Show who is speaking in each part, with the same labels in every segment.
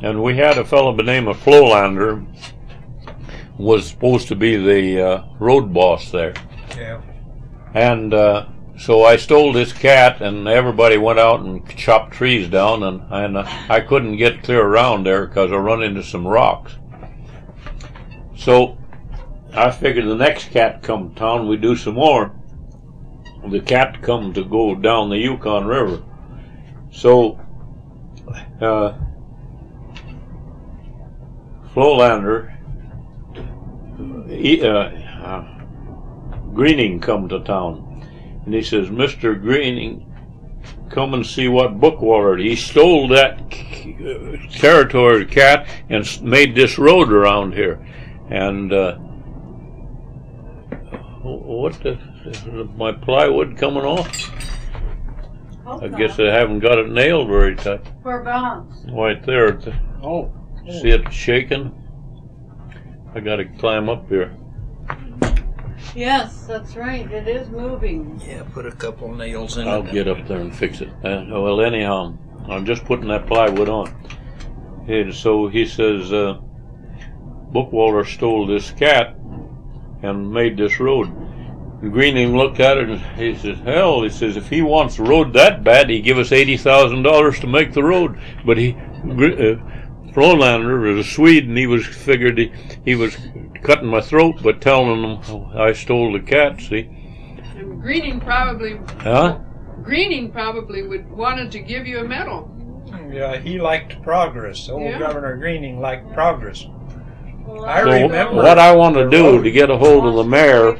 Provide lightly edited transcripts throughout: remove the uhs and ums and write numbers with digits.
Speaker 1: and we had a fellow by the name of Flolander, was supposed to be the road boss there.
Speaker 2: Yeah.
Speaker 1: And so I stole this cat, and everybody went out and chopped trees down, and I couldn't get clear around there because I run into some rocks. So I figured the next cat come to town, we do some more. The cat come to go down the Yukon River. So Flolander, Greening come to town, and he says, "Mr. Greening, come and see what Bookwaller." He stole that territory cat and made this road around here. And what the? Is my plywood coming off? I guess I haven't got it nailed very tight.
Speaker 3: Whereabouts?
Speaker 1: Right there.
Speaker 2: Oh.
Speaker 1: See it shaking? I got to climb up here.
Speaker 3: Yes, that's right. It is moving.
Speaker 2: Yeah, put a couple nails in it.
Speaker 1: I'll get up there and fix it. Well, anyhow, I'm just putting that plywood on. And so he says, Bookwaller stole this cat and made this road. And Greening looked at it and he says, hell, he says, if he wants the road that bad, he'd give us $80,000 to make the road. But Flolander was a Swede, and he figured he was cutting my throat by telling them I stole the cat, see?
Speaker 4: And Greening probably would wanted to give you a medal.
Speaker 2: Yeah, he liked progress. Old Governor Greening liked progress.
Speaker 3: Well,
Speaker 2: I
Speaker 1: So
Speaker 2: remember
Speaker 1: what I want to do to get a hold of the mayor,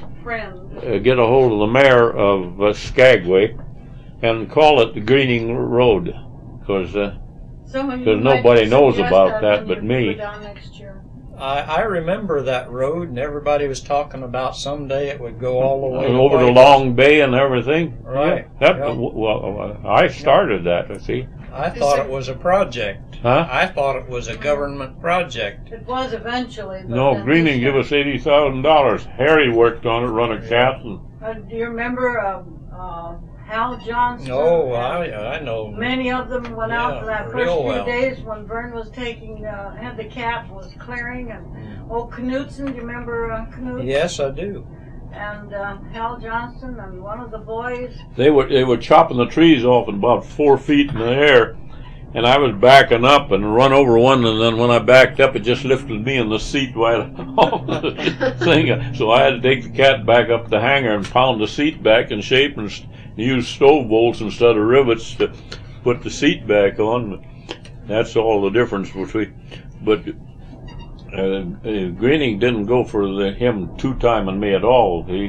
Speaker 1: of Skagway, and call it the Greening Road, because nobody knows about that but me.
Speaker 2: I remember that road, and everybody was talking about someday it would go all the way
Speaker 1: over to Long Bay and everything.
Speaker 2: Right.
Speaker 1: Well, I started that, see.
Speaker 2: I thought it was a project.
Speaker 1: Huh?
Speaker 2: I thought it was a government project.
Speaker 3: It was eventually. But
Speaker 1: No, Greening give us $80,000. Harry worked on it, run a cat. And
Speaker 3: do you remember Hal Johnston?
Speaker 2: Oh, I know.
Speaker 3: Many of them went out for that first
Speaker 2: real
Speaker 3: few
Speaker 2: well.
Speaker 3: days when Vern was taking, had the cat was clearing, and old Knutson, do you remember Knut?
Speaker 2: Yes, I do.
Speaker 3: And Hal Johnston and one of the boys.
Speaker 1: they were chopping the trees off in about 4 feet in the air, and I was backing up and run over one, and then when I backed up, it just lifted me in the seat right off the thing. So I had to take the cat back up the hangar and pound the seat back in shape and use stove bolts instead of rivets to put the seat back on. That's all the difference between. But Greening didn't go for him two-timing me at all. A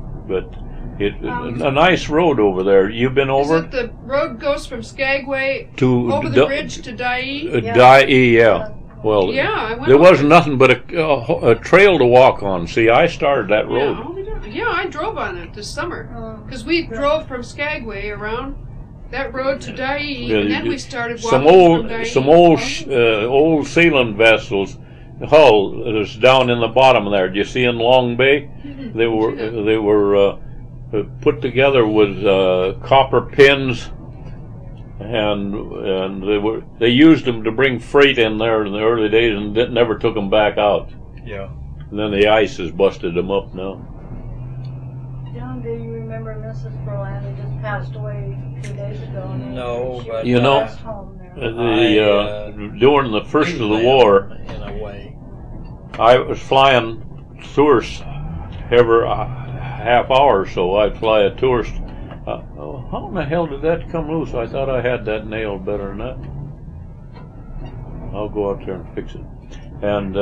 Speaker 1: nice road over there. You've been over
Speaker 4: Is it the road goes from Skagway
Speaker 1: to
Speaker 4: over the bridge to Dyea?
Speaker 1: Dyea, yeah. Well,
Speaker 4: I went
Speaker 1: there
Speaker 4: over
Speaker 1: wasn't nothing but a trail to walk on. See, I started that road.
Speaker 4: I drove on it this summer because we drove from Skagway around that road to Dyea, and then we started walking from Dyea.
Speaker 1: Some old sailing vessels. Hull is down in the bottom there. Do you see in Long Bay? They were put together with copper pins, and they used them to bring freight in there in the early days, and never took them back out.
Speaker 2: Yeah.
Speaker 1: And then the ice has busted them up now.
Speaker 3: John, do you remember Mrs. Berlander just passed away a few days ago?
Speaker 2: No, but
Speaker 1: you know, during the first of the war,
Speaker 2: in a way,
Speaker 1: I was flying tourists every half hour or so. I'd fly a tourist. How in the hell did that come loose? I thought I had that nailed better than that. I'll go out there and fix it. And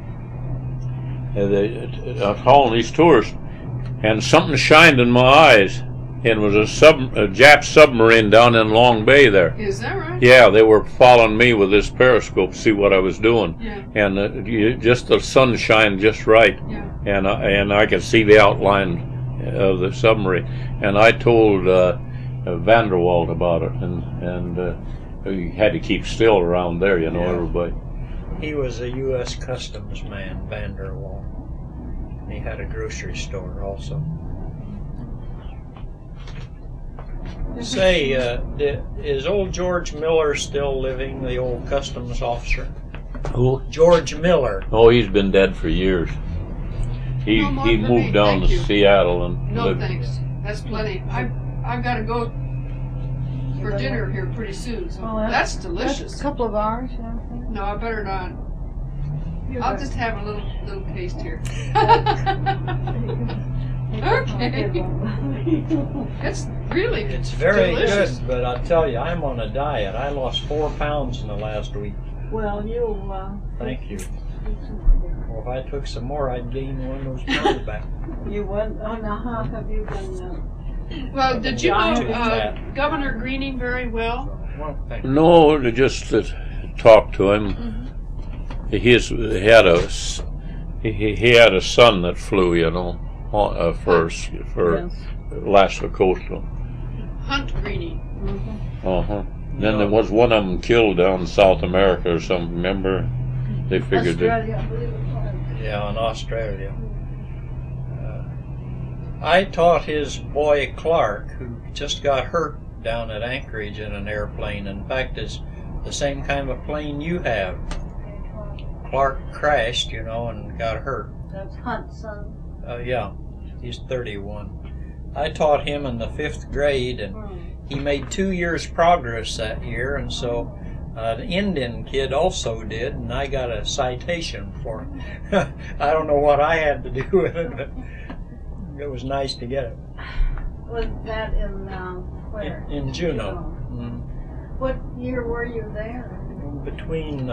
Speaker 1: I was hauling these tourists, and something shined in my eyes. And it was a Jap submarine down in Long Bay there.
Speaker 4: Is that right?
Speaker 1: Yeah, they were following me with this periscope to see what I was doing.
Speaker 4: Yeah.
Speaker 1: And just the sun shined just right.
Speaker 4: Yeah.
Speaker 1: And I could see the outline of the submarine. And I told Vanderwald about it, and he had to keep still around there, everybody.
Speaker 2: He was a U.S. Customs man, Vanderwall. He had a grocery store also. Say, is old George Miller still living, the old customs officer?
Speaker 1: Who?
Speaker 2: George Miller.
Speaker 1: Oh, he's been dead for years. He
Speaker 4: No more
Speaker 1: he
Speaker 4: for
Speaker 1: moved
Speaker 4: me,
Speaker 1: down
Speaker 4: thank
Speaker 1: to
Speaker 4: you.
Speaker 1: Seattle and
Speaker 4: No
Speaker 1: lived.
Speaker 4: thanks. That's plenty. I've got to go for dinner here pretty soon. So
Speaker 3: Oh,
Speaker 4: that's
Speaker 3: That's
Speaker 4: delicious.
Speaker 3: a couple of hours, you know.
Speaker 4: No, I better not. I'll just have a little taste here. Okay. It's really
Speaker 2: It's very
Speaker 4: delicious.
Speaker 2: good, but I tell you, I'm on a diet. I lost 4 pounds in the last week.
Speaker 3: Well, you'll.
Speaker 2: Thank you.
Speaker 3: eat some more dinner.
Speaker 2: Well, if I took some more, I'd gain one of those pounds back.
Speaker 3: You would? Oh, now how have you been?
Speaker 4: Well, did you know
Speaker 2: Too fat.
Speaker 4: Governor Greening very well?
Speaker 2: Well, thank you.
Speaker 1: No, just talk to him. He had a son that flew, you know, for
Speaker 3: Yes.
Speaker 1: Alaska Coastal.
Speaker 4: Hunt Greening.
Speaker 1: Then there was one of them killed down in South America or something. Remember? They figured that.
Speaker 3: Australia, I believe it was.
Speaker 2: Yeah, in Australia. I taught his boy Clark, who just got hurt down at Anchorage in an airplane. In fact, it's the same kind of plane you have. Clark crashed, you know, and got hurt.
Speaker 3: That's Hunt's son.
Speaker 2: Yeah, he's 31. I taught him in the 5th grade, and he made 2 years progress that year, and so an Indian kid also did, and I got a citation for him. I don't know what I had to do with it, but it was nice to get it.
Speaker 3: Was that in where?
Speaker 2: In Juneau.
Speaker 3: What year were you there?
Speaker 2: Between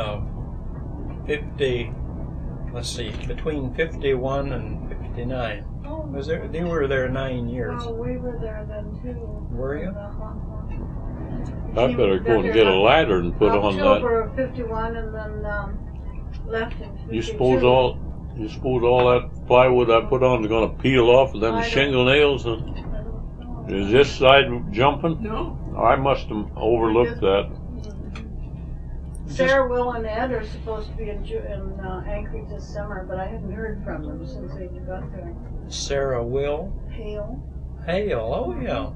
Speaker 2: 51 and 59.
Speaker 3: Oh,
Speaker 2: They were there 9 years.
Speaker 3: oh, we were there then too.
Speaker 2: Were you?
Speaker 1: I better go and get a ladder and put on that.
Speaker 3: October of 51, and then left in 52.
Speaker 1: You suppose all that plywood I put on is going to peel off of them
Speaker 3: I don't-
Speaker 1: shingle nails?
Speaker 3: I don't know.
Speaker 1: Is this side jumping?
Speaker 4: No.
Speaker 1: I must have overlooked that.
Speaker 3: Sarah, Will, and Ed are supposed to be in Anchorage this summer, but I haven't heard from them since they got there.
Speaker 2: Sarah Will
Speaker 3: Hale.
Speaker 2: Hale. Oh, yeah.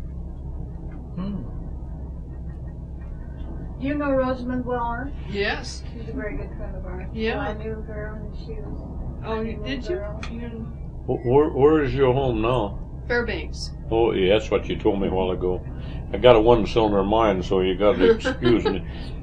Speaker 3: Do you know Rosamond Weller?
Speaker 4: Yes.
Speaker 3: She's a very good friend of ours.
Speaker 4: Yeah.
Speaker 3: I knew her when she was.
Speaker 4: Oh,
Speaker 3: I knew
Speaker 4: did you?
Speaker 3: her.
Speaker 1: Where is your home now?
Speaker 4: Fairbanks.
Speaker 1: Oh, yeah, that's what you told me a while ago. I got a one-cylinder mind, so you got to excuse me.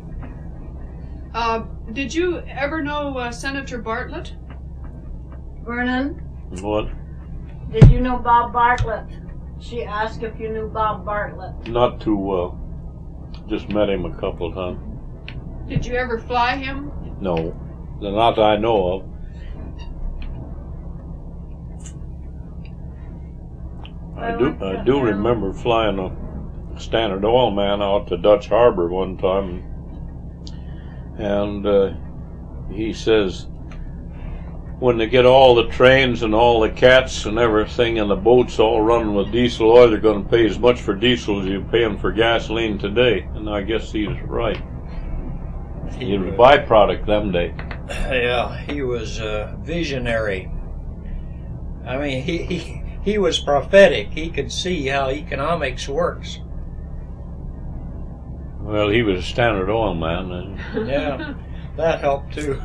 Speaker 4: Did you ever know Senator Bartlett?
Speaker 3: Vernon,
Speaker 1: What?
Speaker 3: did you know Bob Bartlett? She asked if you knew Bob Bartlett.
Speaker 1: Not too well. Just met him a couple of times.
Speaker 4: Did you ever fly him?
Speaker 1: No, not that I know of. I do remember flying a Standard Oil man out to Dutch Harbor one time, and he says when they get all the trains and all the cats and everything and the boats all running with diesel oil, they're going to pay as much for diesel as you're paying for gasoline today. And I guess he's right. He was a byproduct them days.
Speaker 2: Yeah, he was visionary. I mean, he was prophetic. He could see how economics works.
Speaker 1: Well, he was a Standard Oil man. And
Speaker 2: Yeah, that helped too.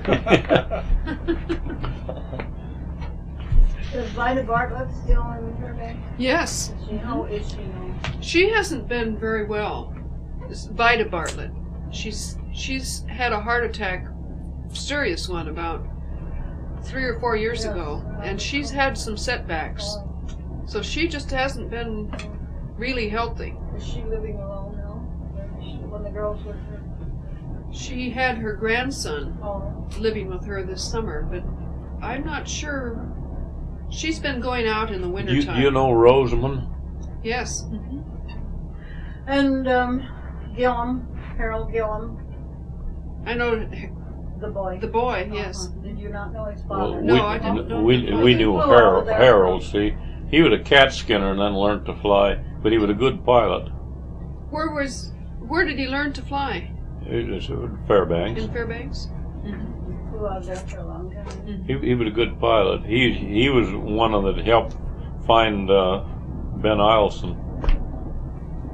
Speaker 3: Is Vida Bartlett still in Fairbanks?
Speaker 4: Yes.
Speaker 3: How is she now?
Speaker 4: She hasn't been very well. This Vida Bartlett. She's had a heart attack, serious one, about 3 or 4 years ago, and she's had some setbacks. So she just hasn't been really healthy.
Speaker 3: Is she living alone now? When the girls were her?
Speaker 4: She had her grandson
Speaker 3: Oh,
Speaker 4: living with her this summer, but I'm not sure. She's been going out in the wintertime.
Speaker 1: you know Rosamond?
Speaker 4: Yes.
Speaker 3: and Gillum, Harold Gillum,
Speaker 4: I know
Speaker 3: the boy.
Speaker 4: the boy, yes.
Speaker 3: Did you not know his
Speaker 1: Well,
Speaker 3: father?
Speaker 4: No, I didn't know.
Speaker 1: we knew
Speaker 3: Oh,
Speaker 1: Harold.
Speaker 3: there.
Speaker 1: Harold, see, he was a cat skinner and then learned to fly, but he was a good pilot.
Speaker 4: Where did he learn to fly?
Speaker 1: It was Fairbanks.
Speaker 4: In Fairbanks?
Speaker 3: Who was there for a long time.
Speaker 1: He was a good pilot. He was one of that helped find Ben Eielson.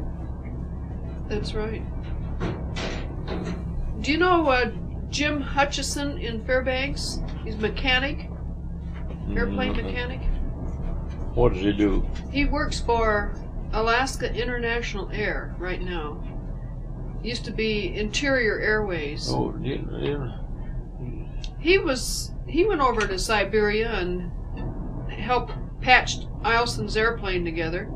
Speaker 4: That's right. Do you know Jim Hutchison in Fairbanks? He's a mechanic, airplane mechanic.
Speaker 1: What does he do?
Speaker 4: He works for Alaska International Air right now. Used to be Interior Airways.
Speaker 1: Oh, yeah.
Speaker 4: He went over to Siberia and helped patch Eielson's airplane together.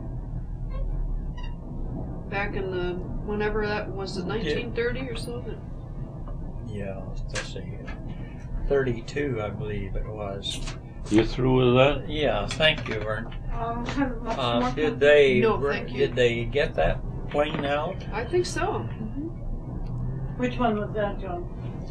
Speaker 4: Back in the, whenever that was, it 1930 or so?
Speaker 2: Yeah, let's see. 32, I believe it was.
Speaker 1: You through with that?
Speaker 2: Yeah, thank you, Vern.
Speaker 3: Much more
Speaker 2: Did they?
Speaker 4: No, thank you.
Speaker 2: Did they get that plane out?
Speaker 4: I think so.
Speaker 3: Which one was that, John?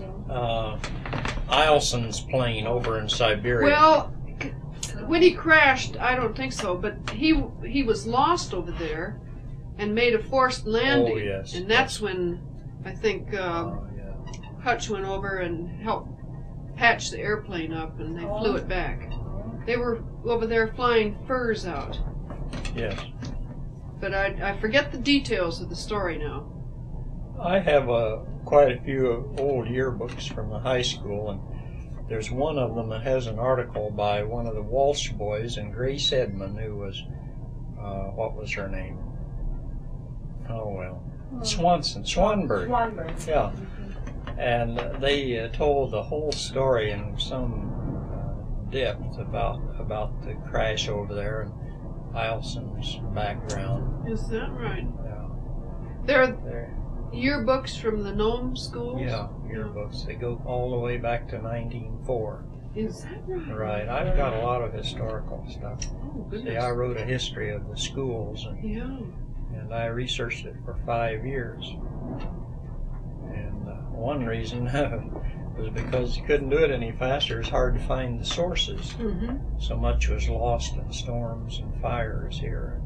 Speaker 2: Eielson's plane over in Siberia.
Speaker 4: Well, when he crashed, I don't think so, but he was lost over there and made a forced landing.
Speaker 2: Oh, yes.
Speaker 4: And that's when I think
Speaker 2: yeah.
Speaker 4: Hutch went over and helped patch the airplane up, and they flew it back. They were over there flying furs out.
Speaker 2: Yes.
Speaker 4: But I forget the details of the story now.
Speaker 2: I have quite a few old yearbooks from the high school, and there's one of them that has an article by one of the Walsh boys and Grace Edmond, who was, what was her name? Oh, well, Swanberg.
Speaker 3: Swanberg.
Speaker 2: Yeah. And they told the whole story in some depth about the crash over there and Eielson's background.
Speaker 4: Is that right?
Speaker 2: Yeah.
Speaker 4: They're yearbooks from the Nome schools?
Speaker 2: Yeah, yearbooks. They go all the way back to 1904.
Speaker 4: Is that right?
Speaker 2: Right. I've got a lot of historical stuff.
Speaker 4: Oh,
Speaker 2: See,
Speaker 4: goodness.
Speaker 2: I wrote a history of the schools, and I researched it for 5 years. And one reason was because you couldn't do it any faster. It's hard to find the sources.
Speaker 4: Mm-hmm.
Speaker 2: So much was lost in storms and fires here.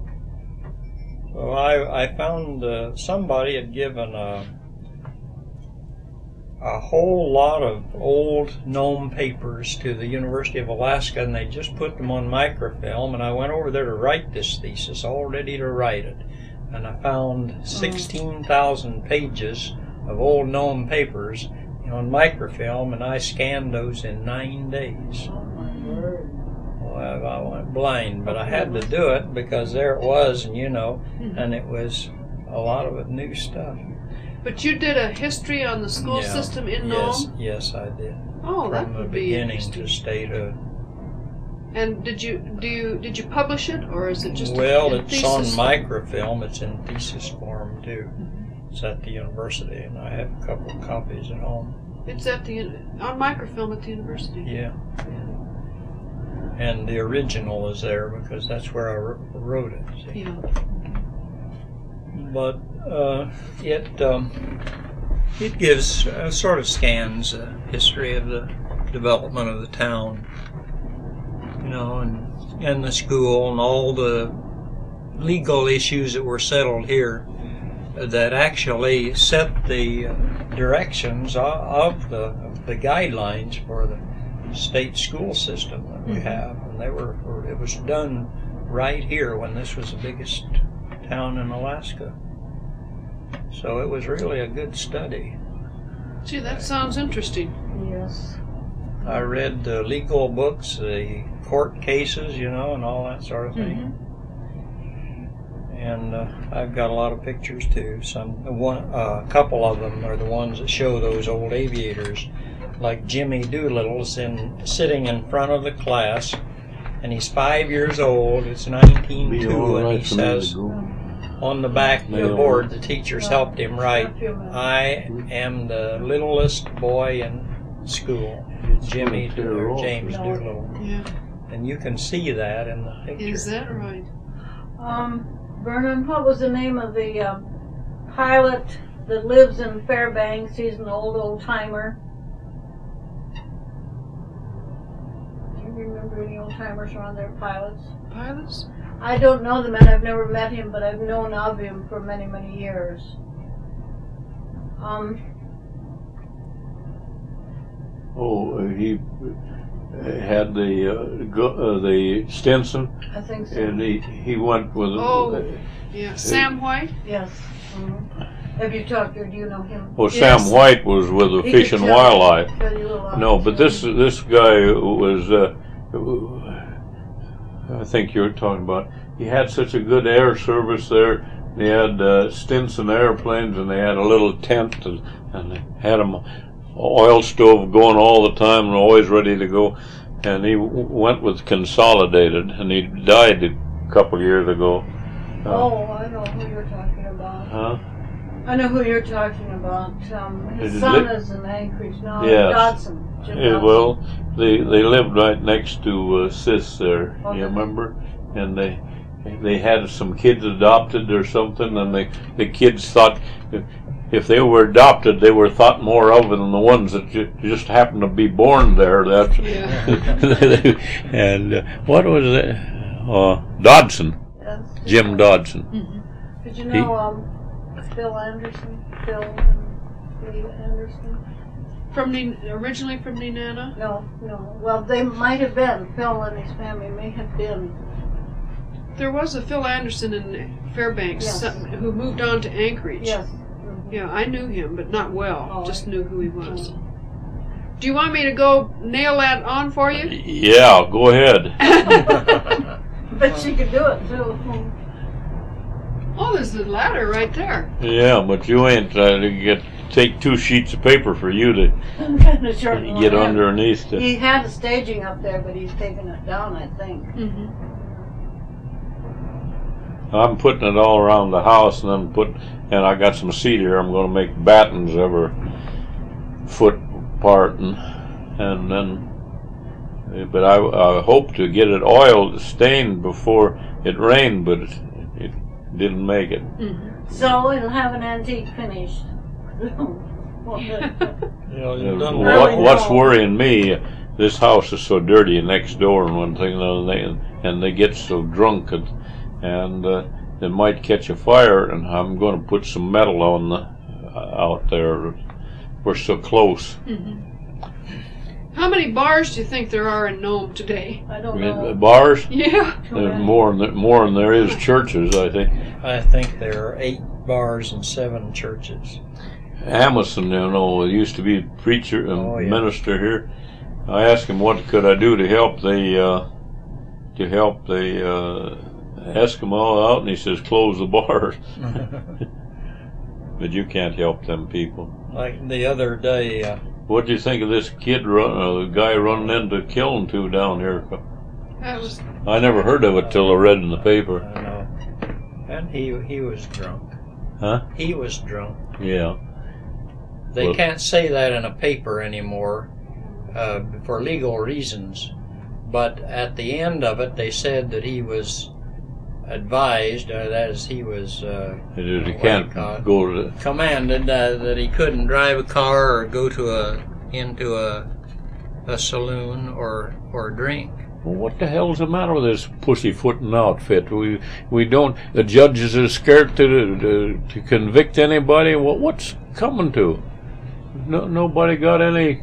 Speaker 2: So I found somebody had given a whole lot of old Nome papers to the University of Alaska, and they just put them on microfilm, and I went over there to write this thesis, all ready to write it. And I found 16,000 pages of old Nome papers on microfilm, and I scanned those in 9 days. Well, I went blind, but I had to do it because there it was, and and it was a lot of it new stuff.
Speaker 4: But you did a history on the school system in Nome?
Speaker 2: Yes, I did.
Speaker 4: Oh, that
Speaker 2: From the
Speaker 4: would be
Speaker 2: beginning
Speaker 4: interesting.
Speaker 2: to statehood.
Speaker 4: And did you publish it, or is it just
Speaker 2: Well,
Speaker 4: in
Speaker 2: it's on
Speaker 4: thesis?
Speaker 2: microfilm. It's in thesis form too. It's at the university, and I have a couple of copies at home.
Speaker 4: It's on microfilm at the university.
Speaker 2: Yeah. And the original is there because that's where I wrote it. See?
Speaker 4: Yeah.
Speaker 2: But it gives sort of scans the history of the development of the town, and the school and all the legal issues that were settled here that actually set the directions of the guidelines for the state school system that we have, and it was done right here when this was the biggest town in Alaska. So it was really a good study.
Speaker 4: Gee, that sounds interesting.
Speaker 3: Yes.
Speaker 2: I read the legal books, the court cases, and all that sort of thing. And I've got a lot of pictures too. A couple of them are the ones that show those old aviators, like Jimmy Doolittle sitting in front of the class, and he's 5 years old. It's 1902, and he says on the back of the board, the teachers helped him write, "I am the littlest boy in school, James Doolittle."
Speaker 4: Yeah.
Speaker 2: And you can see that in the picture.
Speaker 4: Is that right?
Speaker 3: Vernon, what was the name of the pilot that lives in Fairbanks? He's an old timer. Do you remember any old timers around there, pilots?
Speaker 4: Pilots?
Speaker 3: I don't know the man. I've never met him, but I've known of him for many, many years.
Speaker 1: He had the Stinson,
Speaker 3: I think so.
Speaker 1: and he went with
Speaker 4: Oh, yeah. Sam White?
Speaker 3: Yes. Have you talked to, do you know him?
Speaker 1: Well,
Speaker 4: Yes.
Speaker 1: Sam White was with the
Speaker 3: He
Speaker 1: Fish
Speaker 3: could
Speaker 1: and
Speaker 3: tell-
Speaker 1: Wildlife.
Speaker 3: tell you a lot.
Speaker 1: No, but this guy was. I think you were talking about. He had such a good air service there. They had Stinson airplanes, and they had a little tent, and they had them oil stove going all the time, and always ready to go. And he went with Consolidated, and he died a couple years ago.
Speaker 3: Oh, I know who you're talking about.
Speaker 1: Huh?
Speaker 3: I know who you're talking about. His
Speaker 1: Is
Speaker 3: son
Speaker 1: it-
Speaker 3: is in Anchorage now.
Speaker 1: Yes.
Speaker 3: Dodson. Jim
Speaker 1: Yeah,
Speaker 3: Dodson.
Speaker 1: well, they lived right next to Sis there.
Speaker 3: Oh,
Speaker 1: You
Speaker 3: did they?
Speaker 1: remember? And they had some kids adopted or something, and the kids thought if they were adopted, they were thought more of than the ones that just happened to be born there. That's and what was it? Dodson,
Speaker 3: Yes.
Speaker 1: Jim Dodson.
Speaker 3: Did you know Phil Anderson? Phil and Lee Anderson?
Speaker 4: Originally from Nenana?
Speaker 3: No. Well, they might have been. Phil and his family may have been.
Speaker 4: There was a Phil Anderson in Fairbanks
Speaker 3: Yes.
Speaker 4: who moved on to Anchorage.
Speaker 3: Yes.
Speaker 4: Yeah, I knew him, but not well.
Speaker 3: Oh,
Speaker 4: Just
Speaker 3: I-
Speaker 4: knew who he was. Do you want me to go nail that on for you?
Speaker 1: Yeah, go ahead.
Speaker 3: But she could do it too.
Speaker 4: Oh, there's the ladder right there.
Speaker 1: Yeah, but you ain't take 2 sheets of paper for you to
Speaker 3: Kind of short one.
Speaker 1: get underneath.
Speaker 3: He had a staging up there, but he's taken it down, I think.
Speaker 4: Mm-hmm.
Speaker 1: I'm putting it all around the house, and and I got some cedar. I'm going to make battens every foot apart, and then. But I hope to get it oiled, stained before it rained, but it didn't make it.
Speaker 3: So it'll have an antique finish.
Speaker 1: What's worrying me? This house is so dirty next door, and one thing and they get so drunk, and they might catch a fire. And I'm going to put some metal on out there. We're so close.
Speaker 4: How many bars do you think there are in Nome today?
Speaker 3: I don't know.
Speaker 1: Bars?
Speaker 4: Yeah.
Speaker 1: There's more than there is churches, I think.
Speaker 2: I think there are 8 bars and 7 churches.
Speaker 1: Amison, used to be preacher and
Speaker 2: Oh, yeah.
Speaker 1: minister here. I asked him what could I do to help the Eskimo out, and he says close the bars. But you can't help them people.
Speaker 2: Like the other day,
Speaker 1: What do you think of this kid, the guy running into killing 2 down here?
Speaker 4: That was.
Speaker 1: I never heard of it till I read in the paper.
Speaker 2: I know, and he was drunk.
Speaker 1: Huh?
Speaker 2: He was drunk.
Speaker 1: Yeah.
Speaker 2: They
Speaker 1: Well-
Speaker 2: can't say that in a paper anymore for legal reasons. But at the end of it, they said that he was advised, that is, he was
Speaker 1: You can't go to.
Speaker 2: commanded that he couldn't drive a car or go to into a saloon or drink.
Speaker 1: Well, what the hell's the matter with this pussyfooting outfit? We don't. The judges are scared to convict anybody. What's coming to? Nobody got any.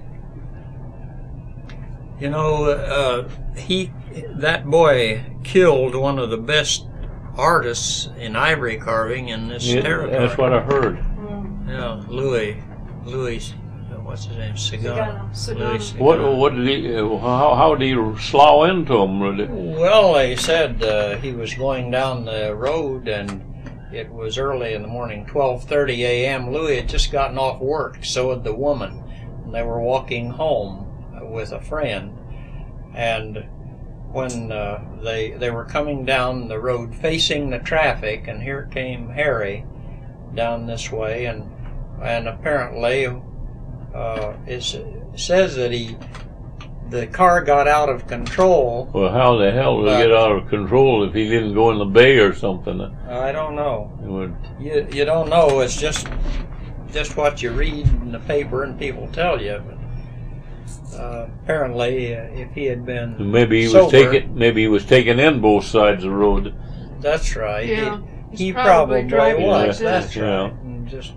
Speaker 2: You know, that boy killed one of the best artists in ivory carving in this territory.
Speaker 1: That's what I heard.
Speaker 2: Yeah, Louis, what's his name? Sagana. Louis Sagana.
Speaker 1: What did he? How did he slough into him?
Speaker 2: Well, they said he was going down the road, and it was early in the morning, 12:30 a.m. Louis had just gotten off work, so had the woman. And they were walking home with a friend, and when they were coming down the road facing the traffic, and here came Harry down this way, and apparently it says that the car got out of control.
Speaker 1: Well, how the hell did it get out of control if he didn't go in the bay or something?
Speaker 2: I don't know.
Speaker 1: It would,
Speaker 2: You don't know. It's just what you read in the paper and people tell you. But apparently, if he had been
Speaker 1: maybe he
Speaker 2: sober,
Speaker 1: was taking in both sides of the road.
Speaker 2: That's right.
Speaker 4: Yeah,
Speaker 2: he
Speaker 4: he's
Speaker 2: probably
Speaker 4: driving
Speaker 2: was.
Speaker 4: like
Speaker 2: That's
Speaker 4: that.
Speaker 1: Yeah.
Speaker 2: right. And just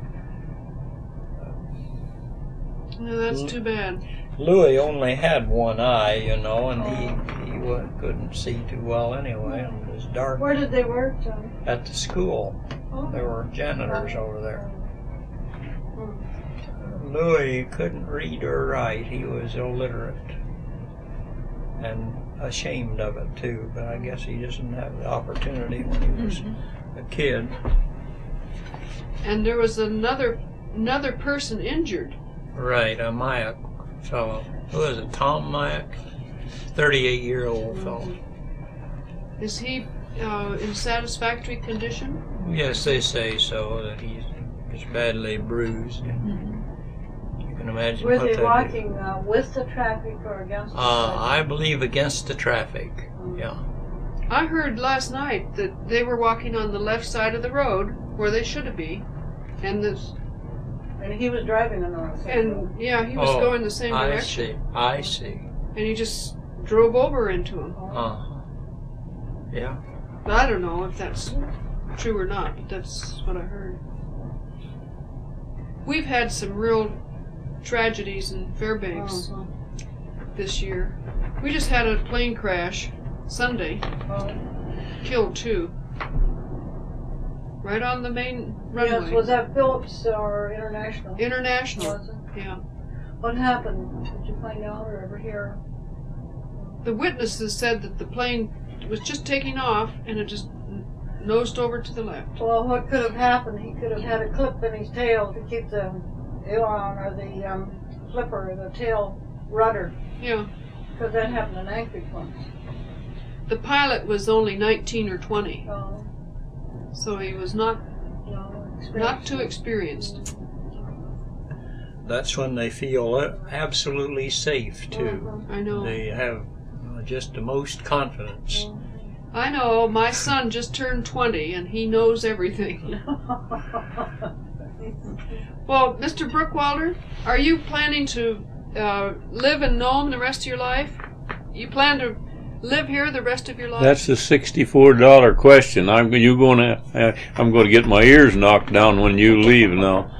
Speaker 4: No, that's too bad.
Speaker 2: Louis only had one eye, and he couldn't see too well anyway, and it was dark
Speaker 3: Where did they work, John?
Speaker 2: at the school. There were janitors over there. Louis couldn't read or write. He was illiterate and ashamed of it too, but I guess he just didn't have the opportunity when he was a kid.
Speaker 4: And there was another person injured.
Speaker 2: Right, a Mayak fellow. Who was it, Tom Mayak? 38-year-old fellow.
Speaker 4: Is he in satisfactory condition?
Speaker 2: Yes, they say so, that he's badly bruised. You can imagine
Speaker 3: Were
Speaker 2: what
Speaker 3: they
Speaker 2: that
Speaker 3: walking with the traffic or against the traffic?
Speaker 2: I believe against the traffic, yeah.
Speaker 4: I heard last night that they were walking on the left side of the road where they should be, and
Speaker 3: And he was driving on the north side.
Speaker 4: and yeah, he was going the same direction.
Speaker 2: I see.
Speaker 4: And he just drove over into him.
Speaker 2: Yeah.
Speaker 4: But I don't know if that's true or not, but that's what I heard. We've had some real tragedies in Fairbanks this year. We just had a plane crash Sunday. Killed 2. Right on the main runway.
Speaker 3: Yes, was that Phillips or International?
Speaker 4: International.
Speaker 3: Was it?
Speaker 4: Yeah.
Speaker 3: What happened? Did you find out or ever hear?
Speaker 4: The witnesses said that the plane was just taking off and it just nosed over to the left.
Speaker 3: Well, what could have happened? He could have had a clip in his tail to keep the aileron or the flipper, the tail rudder.
Speaker 4: Yeah.
Speaker 3: Because that happened in Anchorage once.
Speaker 4: The pilot was only 19 or 20,
Speaker 3: Oh,
Speaker 4: so he was not
Speaker 3: no,
Speaker 4: too experienced.
Speaker 2: That's when they feel absolutely safe, too.
Speaker 4: I know.
Speaker 2: They have just the most confidence.
Speaker 4: I know. My son just turned 20 and he knows everything. Well, Mr. Brookwalder, are you planning to live in Nome the rest of your life? You plan to live here the rest of your life?
Speaker 1: That's the $64 question. I'm going to get my ears knocked down when you leave now.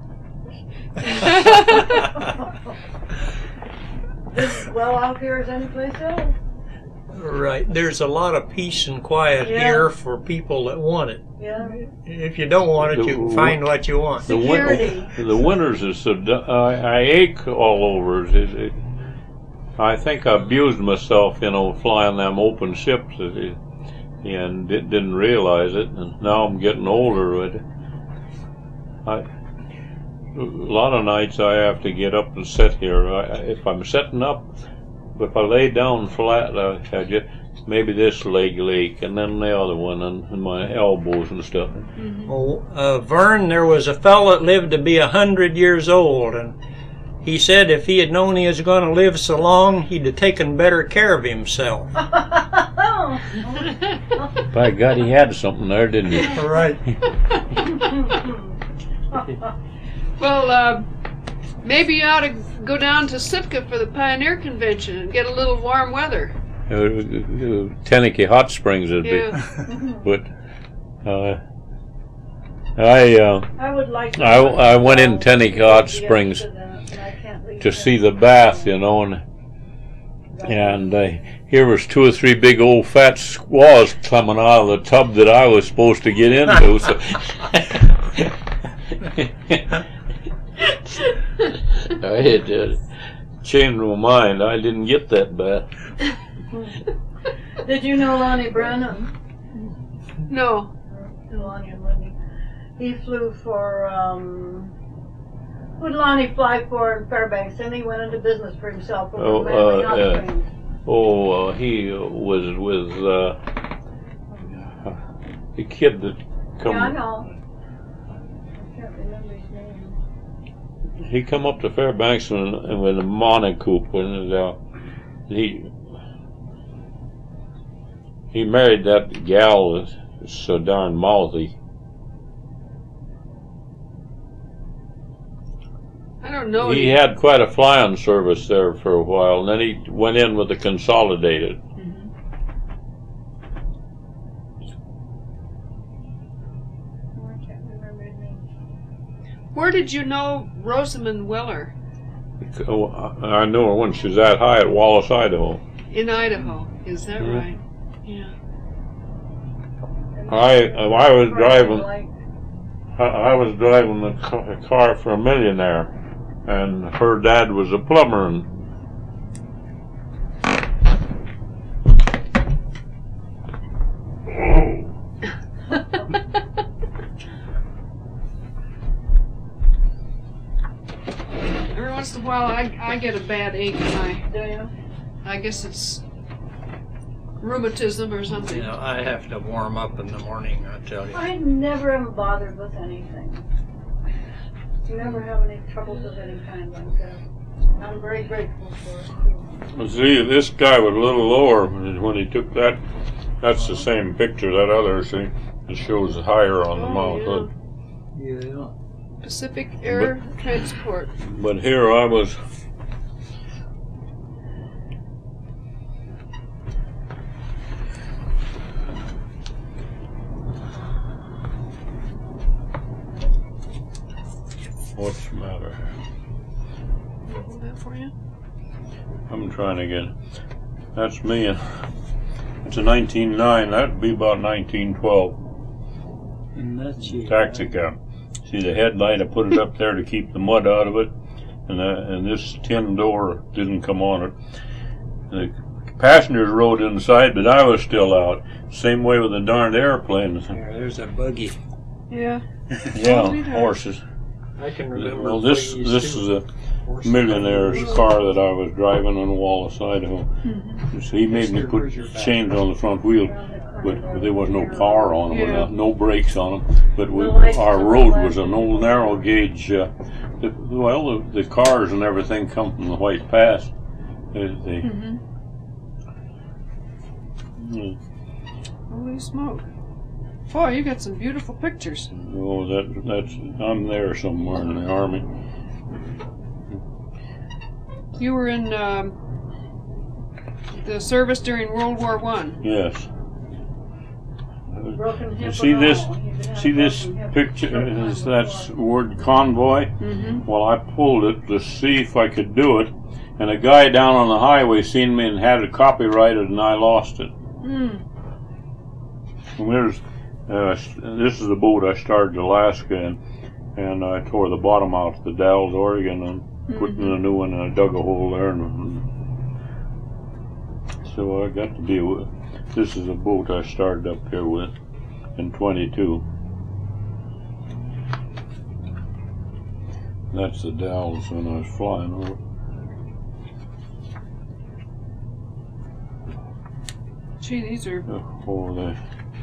Speaker 3: As well out here as any place else.
Speaker 2: Right. There's a lot of peace and quiet
Speaker 3: Yeah.
Speaker 2: here for people that want it.
Speaker 3: Yeah.
Speaker 2: If you don't want it, you can find what you want.
Speaker 3: Security.
Speaker 1: The winters is so. I ache all over. I think I abused myself, flying them open ships, and didn't realize it. And now I'm getting older. A lot of nights I have to get up and sit here. If I'm sitting up, if I lay down flat, I just maybe this leg ache, and then the other one, and my elbows and stuff.
Speaker 2: Well, Vern, there was a fellow that lived to be 100 years old, and he said if he had known he was going to live so long, he'd have taken better care of himself.
Speaker 1: By God, he had something there, didn't he?
Speaker 2: Right.
Speaker 4: Well, maybe you ought to go down to Sitka for the Pioneer Convention and get a little warm weather.
Speaker 1: Teneke Hot Springs would be,
Speaker 4: Yeah.
Speaker 1: but I
Speaker 3: would like to
Speaker 1: I went in Teneke Hot
Speaker 3: Yes,
Speaker 1: Springs
Speaker 3: and I can't leave
Speaker 1: to
Speaker 3: that.
Speaker 1: see the bath, and here was 2 or 3 big old fat squaws coming out of the tub that I was supposed to get into. So I had to change my mind. I didn't get that bath.
Speaker 3: Did you know Lonnie Brennan?
Speaker 4: No.
Speaker 3: Lonnie and Wendy. He flew for, who did Lonnie fly for in Fairbanks? Then he went into business for himself over Manly Hot Springs.
Speaker 1: He was with the kid that come.
Speaker 3: Yeah, I know. I can't remember his name.
Speaker 1: He come up to Fairbanks and with a monocoop, and he married that gal that's so darn mouthy.
Speaker 4: I don't know.
Speaker 1: He had quite a flying service there for a while, and then he went in with the Consolidated.
Speaker 3: I can't remember his name.
Speaker 4: Where did you know Rosamond Weller?
Speaker 1: I know her when she was that high at Wallace, Idaho.
Speaker 4: In Idaho. Is that right? Yeah.
Speaker 1: I was driving. I was driving a car for a millionaire, and her dad was a plumber. And
Speaker 4: Every once in a while, I get a bad ache in my.
Speaker 3: Do you?
Speaker 4: I guess it's rheumatism or something.
Speaker 2: You know, I have to warm up in the morning, I tell you.
Speaker 3: I never am bothered with anything. Never have any troubles of any kind like that. I'm very grateful for it. Too.
Speaker 1: see, this guy was a little lower when he took that. That's the same picture, that other, see? It shows higher on the Mount Hood.
Speaker 2: Yeah.
Speaker 4: Pacific Air Transport.
Speaker 1: But here I was. What's the matter?
Speaker 4: Hold that for you.
Speaker 1: I'm trying to get. That's me. It's a 1909. That'd be about 1912.
Speaker 2: And that's you.
Speaker 1: Taxi cab. See the headlight? I put it up there to keep the mud out of it, and this tin door didn't come on it. The passengers rode inside, but I was still out. Same way with the darned airplane.
Speaker 2: There's a buggy.
Speaker 4: Yeah.
Speaker 1: Yeah, horses.
Speaker 2: I can remember.
Speaker 1: Well, this is a millionaire's car that I was driving on Wallace, Idaho. So he made me put chains on the front wheel, but there was no power on them,
Speaker 4: Yeah.
Speaker 1: no brakes on them. But our road was an old narrow gauge. The cars and everything come from the White Pass.
Speaker 4: Holy smoke. Boy, you got some beautiful pictures.
Speaker 1: Oh, that's I'm there somewhere in the army.
Speaker 4: You were in the service during World War One.
Speaker 1: Yes.
Speaker 3: Broken hip
Speaker 1: See
Speaker 3: and
Speaker 1: this?
Speaker 3: all. He did have
Speaker 1: See this
Speaker 3: broken hip.
Speaker 1: picture? That's word convoy. Well, I pulled it to see if I could do it, and a guy down on the highway seen me and had it copyrighted, and I lost it. And there's this is the boat I started Alaska in, and I tore the bottom out of the Dalles, Oregon, and put in a new one, and I dug a hole there, and so I got to be with. This is a boat I started up here with in 22. That's the Dalles when I was flying over.
Speaker 4: Gee, these are.
Speaker 1: Over there.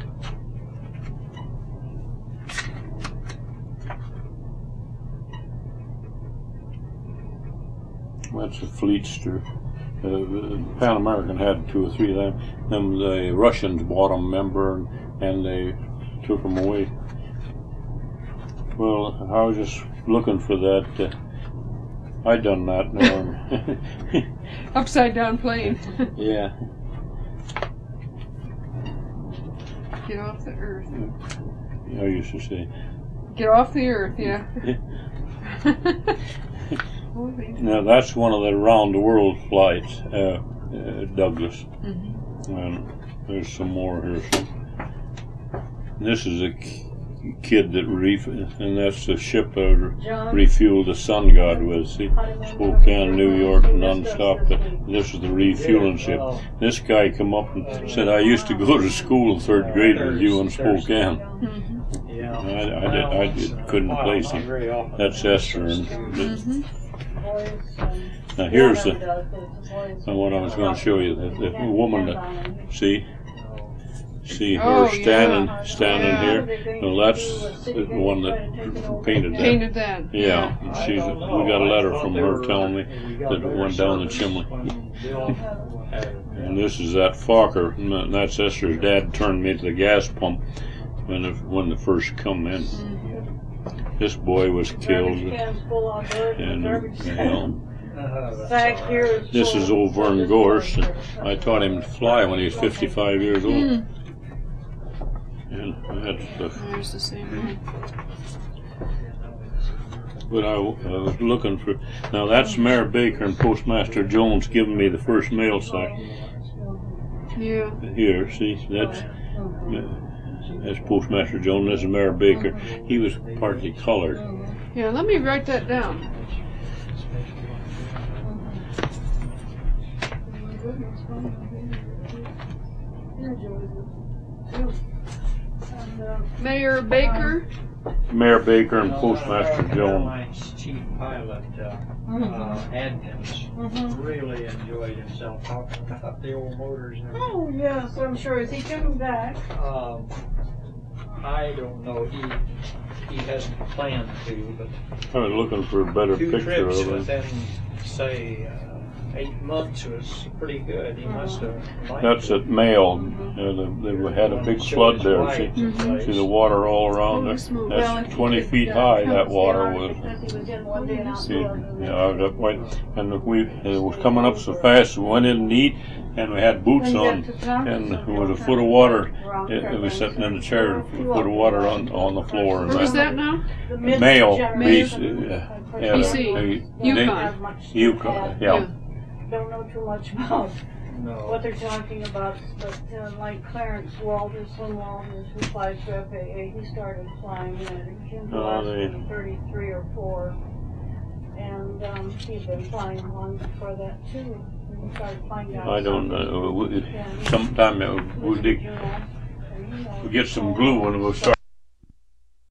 Speaker 1: That's a Fleetster. Pan American had 2 or 3 of them. Then the Russians bought them, remember, and they took them away. Well, I was just looking for that. I done that now.
Speaker 4: Upside down plane.
Speaker 1: Yeah.
Speaker 4: Get off the earth.
Speaker 1: I used to say.
Speaker 4: Get off the earth, yeah.
Speaker 1: Now that's one of the round the world flights, Douglas. And there's some more here. This is a kid that and that's the ship I refueled the Sun God with. See, Spokane, New York, non-stop. This is the refueling ship. This guy come up and said, "I used to go to school 3rd grade with you in Spokane." I couldn't place him. That's Esther. Now here's what I was going to show you. The woman that see her standing here. Well, that's the one that painted that.
Speaker 4: Painted that.
Speaker 1: Yeah, we got a letter from her telling me that it went down the chimney. And this is that Fokker, and that's Esther's dad turned me to the gas pump when the first come in. This boy was killed, and this is old Vern Gorse. I taught him to fly when he was 55 years old. And that's
Speaker 4: There's the same one.
Speaker 1: But I was looking for. Now that's Mayor Baker and Postmaster Jones giving me the first mail sack.
Speaker 4: Yeah.
Speaker 1: Here, see, that's That's Postmaster Jones. This is Mayor Baker. He was partly colored.
Speaker 4: Yeah, let me write that down. Mayor Baker.
Speaker 1: Mayor Baker and Postmaster
Speaker 2: North
Speaker 1: Jones.
Speaker 2: Carolina's chief pilot, Adkins, really enjoyed himself talking about the old motors and everything.
Speaker 3: Oh, yes, I'm sure. Is he coming back?
Speaker 2: I don't know. He hasn't planned to, but
Speaker 1: I was looking for a better
Speaker 2: 2
Speaker 1: picture
Speaker 2: trips
Speaker 1: of it.
Speaker 2: within, say, 8 months was pretty good. He must have liked
Speaker 1: That's
Speaker 2: it.
Speaker 1: at Mail. They had a big flood there. See the water all around there. That's 20 feet high. That water was.
Speaker 3: He was in one day and out
Speaker 1: See,
Speaker 3: the other.
Speaker 1: yeah, that way, and it was coming up so fast. We went in to eat, and we had boots on, and there was a foot of water. It was sitting in the chair, a foot of water on the floor.
Speaker 4: Where was that now?
Speaker 1: Mail,
Speaker 4: BC.
Speaker 1: Yukon, yeah.
Speaker 3: Don't know too much about
Speaker 2: No.
Speaker 3: what they're talking about, but like Clarence Walters, Slim Walters, who flies for FAA, he started flying in
Speaker 1: they-
Speaker 3: 33 or 4, and he's been flying long before that too. And he started flying out.
Speaker 1: I don't know. Sometime we'll get some glue and we'll start.